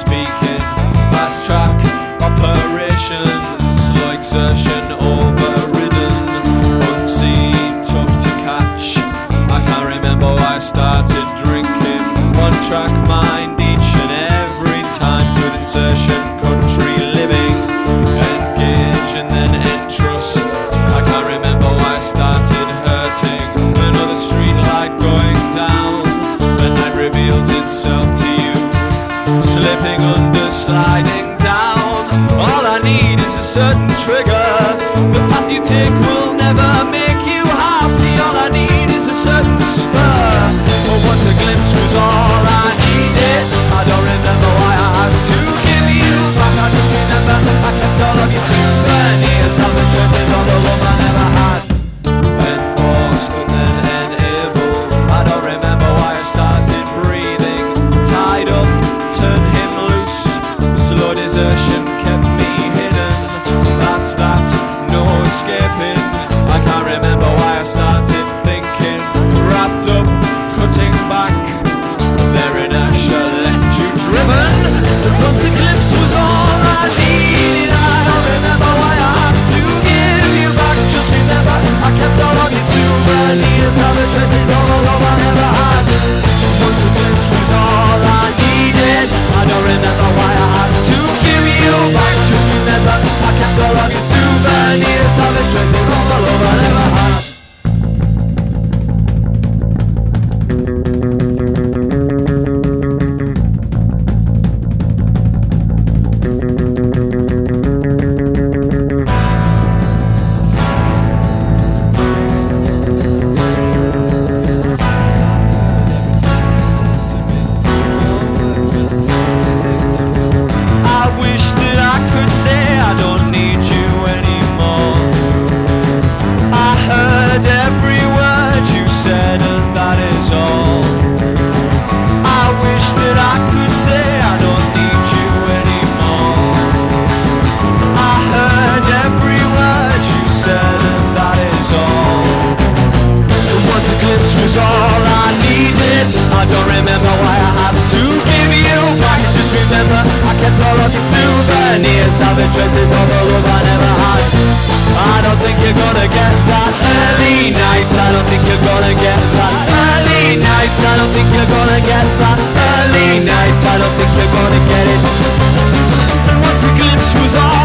speaking. Fast track operation, slow exertion overridden. Unseen, tough to catch. I can't remember why I started drinking. One track mind each and every time. With insertion, country living, engage and then entrust. I can't remember why I started hurting. Another street light going down. The night reveals itself to you. Slipping under, sliding down. All I need is a certain trigger. The path you take will never make you happy. All I need is a certain spur. But once a glimpse was all I needed. I don't remember why I had to give you back. I just remember I kept all of your souvenirs. All the treasures, all the love I never had. Enforced and then enabled. I don't remember why I started breathing. Tied up, turned him loose. Slow desertion kept me hidden. That's that, no escaping. I can't remember why I started thinking. Wrapped up, cutting back. Their inertia left you driven. And once a glimpse was all I needed. I don't remember why I had to give you back. Just remember I kept all of your souvenirs. All the traces, all the love I never had. Once a glimpse was all I needed. I don't remember why I had to give you back. Just remember I kept all of your souvenirs. All the traces, all the love I never had. Was all I needed. I don't remember why I had to give you back. Just remember I kept all of your souvenirs. All the traces, all the love I never had. I don't think you're gonna get that early night. I don't think you're gonna get that early night. I don't think you're gonna get that early night. I don't think you're gonna get it. And once a glimpse was all